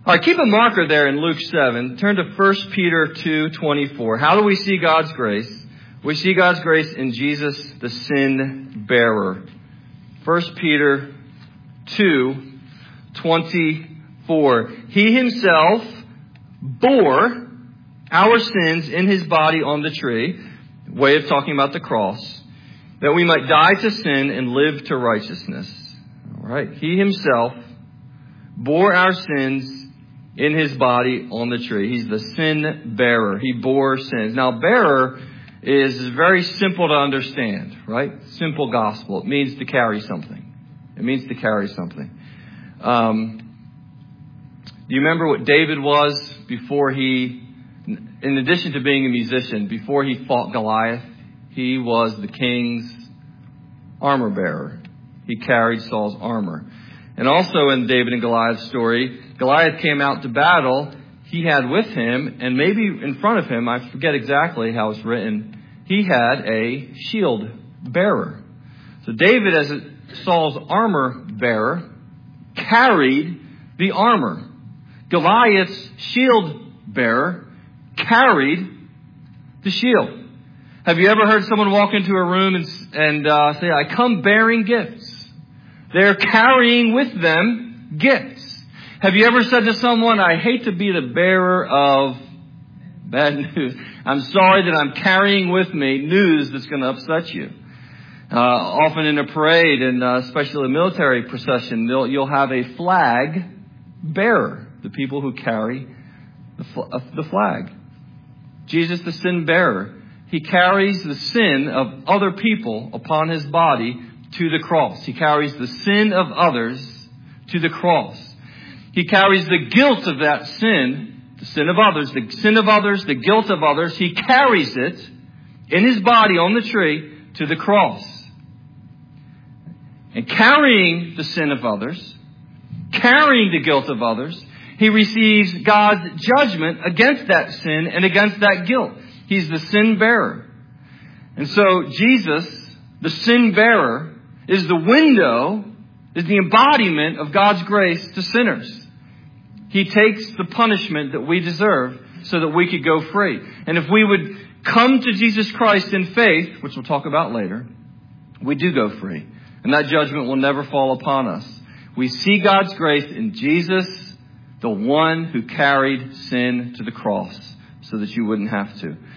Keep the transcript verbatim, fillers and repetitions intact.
All right, keep a marker there in Luke seven. Turn to First Peter two twenty-four. How do we see God's grace? We see God's grace in Jesus, the sin bearer. First Peter two twenty-four. He himself bore our sins in his body on the tree, way of talking about the cross, that we might die to sin and live to righteousness. All right. He himself bore our sins in his body on the tree. He's the sin bearer. He bore sins. Now, bearer is very simple to understand, right? Simple gospel. It means to carry something. It means to carry something. Um, do you remember what David was before he, in addition to being a musician, before he fought Goliath? He was the king's armor bearer. He carried Saul's armor. And also in David and Goliath's story, Goliath came out to battle. He had with him, and maybe in front of him, I forget exactly how it's written, he had a shield bearer. So David, as a, Saul's armor bearer, carried the armor. Goliath's shield bearer carried the shield. Have you ever heard someone walk into a room and, and uh, say, I come bearing gifts? They're carrying with them gifts. Have you ever said to someone, I hate to be the bearer of bad news. I'm sorry that I'm carrying with me news that's going to upset you. Uh, often in a parade, and uh, especially a military procession, you'll have a flag bearer, the people who carry the, fl- uh, the flag. Jesus, the sin bearer, he carries the sin of other people upon his body to the cross. He carries the sin of others to the cross. He carries the guilt of that sin, the sin of others, the sin of others, the guilt of others. He carries it in his body on the tree to the cross. And carrying the sin of others, carrying the guilt of others, he receives God's judgment against that sin and against that guilt. He's the sin bearer. And so Jesus, the sin bearer, is the window, is the embodiment of God's grace to sinners. He takes the punishment that we deserve so that we could go free. And if we would come to Jesus Christ in faith, which we'll talk about later, we do go free. And that judgment will never fall upon us. We see God's grace in Jesus, the one who carried sin to the cross so that you wouldn't have to.